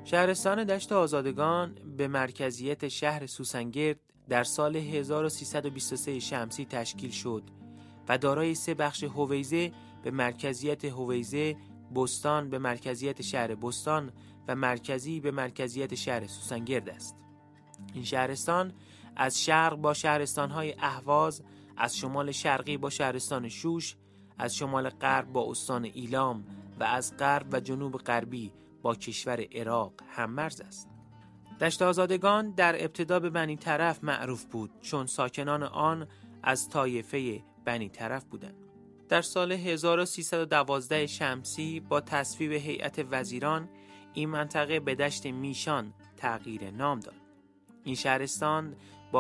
شهرستان دشت آزادگان به مرکزیت شهر سوسنگرد در سال 1323 شمسی تشکیل شد و دارای 3 بخش هویزه به مرکزیت هویزه، بستان به مرکزیت شهر بستان و مرکزی به مرکزیت شهر سوسنگرد است. این شهرستان از شرق با شهرستان‌های اهواز، از شمال شرقی با شهرستان شوش، از شمال غرب با استان ایلام و از غرب و جنوب غربی با کشور عراق هممرز است. دشت آزادگان در ابتدا به بنی طرف معروف بود چون ساکنان آن از طایفه بنی طرف بودند. در سال 1312 شمسی با تصویب هیئت وزیران این منطقه به دشت میشان تغییر نام داد. این شهرستان با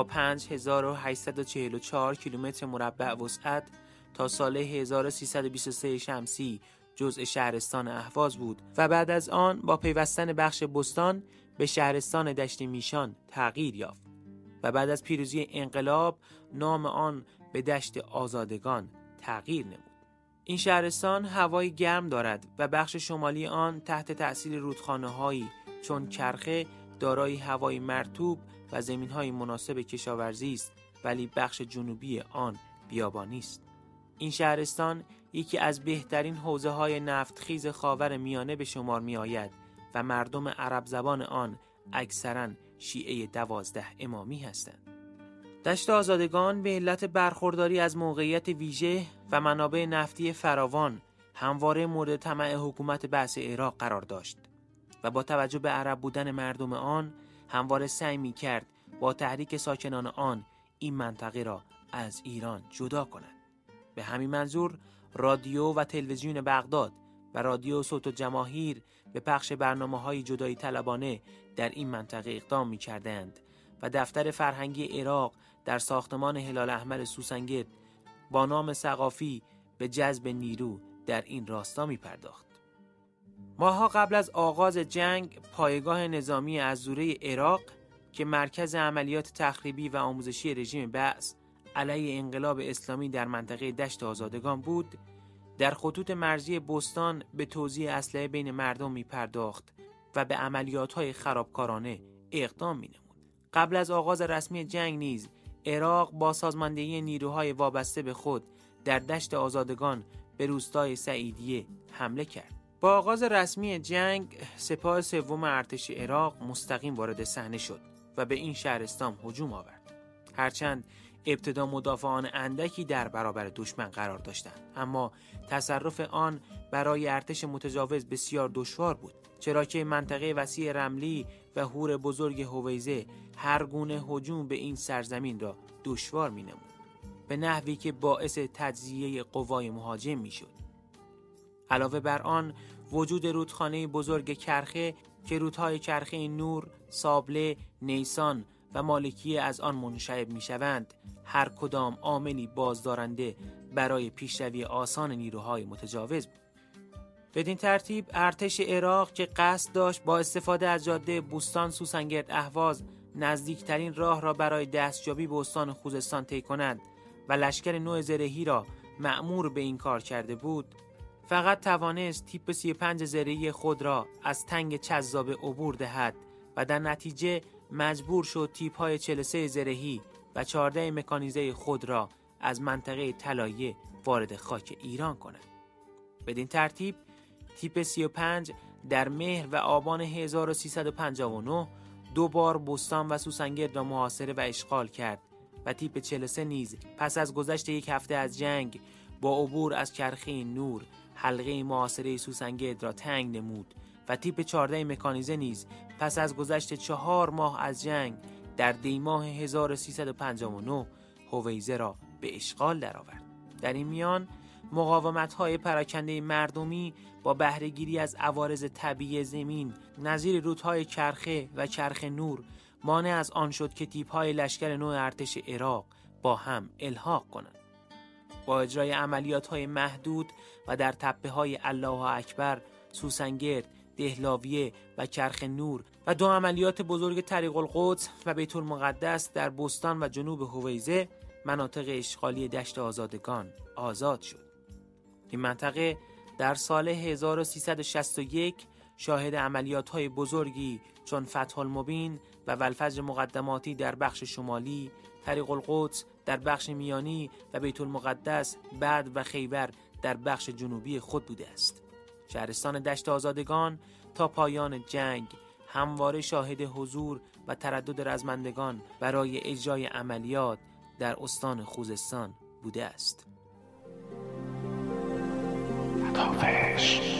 5844 کیلومتر مربع وسعت تا سال 1323 شمسی جزء شهرستان اهواز بود و بعد از آن با پیوستن بخش بستان به شهرستان دشت میشان تغییر یافت و بعد از پیروزی انقلاب نام آن به دشت آزادگان تغییر نمود. این شهرستان هوای گرم دارد و بخش شمالی آن تحت تأثیر رودخانه‌هایی چون کرخه دارای هوای مرطوب و زمین‌های مناسب کشاورزی است، ولی بخش جنوبی آن بیابانی است. این شهرستان یکی از بهترین حوزه‌های نفتخیز خاور میانه به شمار می‌آید و مردم عرب زبان آن اکثراً شیعه 12 امامی هستند. دشت آزادگان به علت برخورداری از موقعیت ویژه و منابع نفتی فراوان همواره مورد طمع حکومت بعث عراق قرار داشت و با توجه به عرب بودن مردم آن همواره سعی می‌کرد با تحریک ساکنان آن این منطقه را از ایران جدا کند. به همین منظور رادیو و تلویزیون بغداد و رادیو صوت الجماهیر به پخش برنامه‌های جدایی طلبانه در این منطقه اقدام می‌کردند و دفتر فرهنگی عراق در ساختمان هلال احمر سوسنگرد با نام ثقافی به جذب نیرو در این راستا می‌پرداخت. ماه‌ها قبل از آغاز جنگ پایگاه نظامی عزوره عراق که مرکز عملیات تخریبی و آموزشی رژیم بعث علیه انقلاب اسلامی در منطقه دشت آزادگان بود، در خطوط مرزی بستان به توزیع اسلحه بین مردم می‌پرداخت و به عملیات‌های خرابکارانه اقدام می‌نمود. قبل از آغاز رسمی جنگ نیز عراق با سازماندهی نیروهای وابسته به خود در دشت آزادگان به روستای سعیدیه حمله کرد. با آغاز رسمی جنگ سپاه سوم ارتش عراق مستقیم وارد صحنه شد و به این شهرستان هجوم آورد. هرچند ابتدا مدافعان اندکی در برابر دشمن قرار داشتند، اما تصرف آن برای ارتش متجاوز بسیار دشوار بود، چرا که منطقه وسیع رملی و هور بزرگ هویزه هر گونه هجوم به این سرزمین را دشوار می‌نمود، به نحوی که باعث تجزیه قوای مهاجم می‌شد. علاوه بر آن وجود رودخانه بزرگ کرخه که رودهای کرخه نور، سابله، نیسان و مالکیه از آن منشعب می‌شوند، هر کدام عاملی بازدارنده برای پیشروی آسان نیروهای متجاوز بود. بدین ترتیب ارتش عراق که قصد داشت با استفاده از جاده بوستان سوسنگرد اهواز نزدیکترین راه را برای دستیابی به استان خوزستان طی کند و لشکر نو زرهی را مأمور به این کار کرده بود، فقط توانست تیپ 35 زرهی خود را از تنگ چذاب عبور دهد و در نتیجه مجبور شد تیپ‌های 43 زرهی و 14 مکانیزه خود را از منطقه طلایه وارد خاک ایران کند. بدین ترتیب تیپ 35 در مهر و آبان 1359 2 بار بستان و سوسنگرد را محاصره و اشغال کرد و تیپ 43 نیز پس از گذشت 1 هفته از جنگ با عبور از کرخه نور حلقه محاصره سوسنگرد را تنگ نمود و تیپ 14 مکانیزه نیز پس از گذشت 4 ماه از جنگ در دیماه 1359 هویزه را به اشغال درآورد. در این میان مقاومت‌های پراکنده مردمی با بهره‌گیری از عوارض طبیعی زمین نظیر رودهای کرخه و کرخه نور مانع از آن شد که تیپ‌های لشکر نو ارتش عراق با هم الحاق کنند. با اجرای عملیات‌های محدود و در تپه‌های الله اکبر، سوسنگرد، دهلاویه و کرخ نور و 2 عملیات بزرگ طریق القدس و بیت المقدس در بستان و جنوب هویزه، مناطق اشغالی دشت آزادگان آزاد شد. این منطقه در سال 1361 شاهد عملیات‌های بزرگی چون فتح المبین و والفجر مقدماتی در بخش شمالی، طریق القدس در بخش میانی و بیت المقدس بعد و خیبر در بخش جنوبی خود بوده است. شهرستان دشت آزادگان تا پایان جنگ همواره شاهد حضور و تردد رزمندگان برای اجرای عملیات در استان خوزستان بوده است. تابش